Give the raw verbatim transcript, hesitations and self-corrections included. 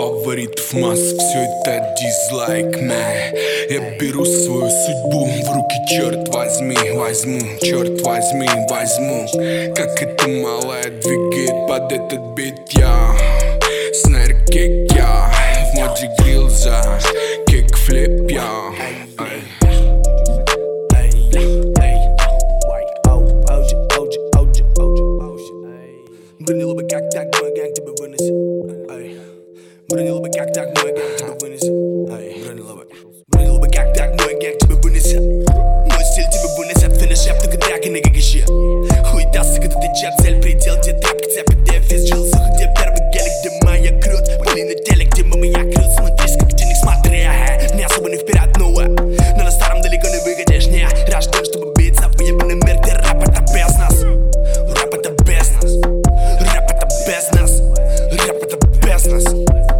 фаворитов масс, все это дизлайк, мэ. Я беру свою судьбу в руки, черт возьми, возьму, черт возьми, возьму. Как эта малая двигает под этот бит, я снэр кик, я в моде грилза, кик-флип, я. Бронила бы как так, мой гэнг тебя вынесет. Бронила бы как так, мой гэнг тебя вынесет. Бронила бы, бронила бы как так, мой гэнг тебя вынесет. Мой стиль тебя вынесет, финишеп, только драка, нигга, гищи. Хуетасы, когда ты чат, цель, предел, где тряпка, цепь, где физ, жилсах, где первый гелик, где моя крут. Пали на телек, где мама, я крут. Смотри, сколько денег, смотри, ага. Не особо не вперед, но но на старом далеко не выгодишь, не рожден, чтобы биться, выебанный мир, где рэп это без нас. Рэп это без нас. Рэп это без нас. Рэп это без нас.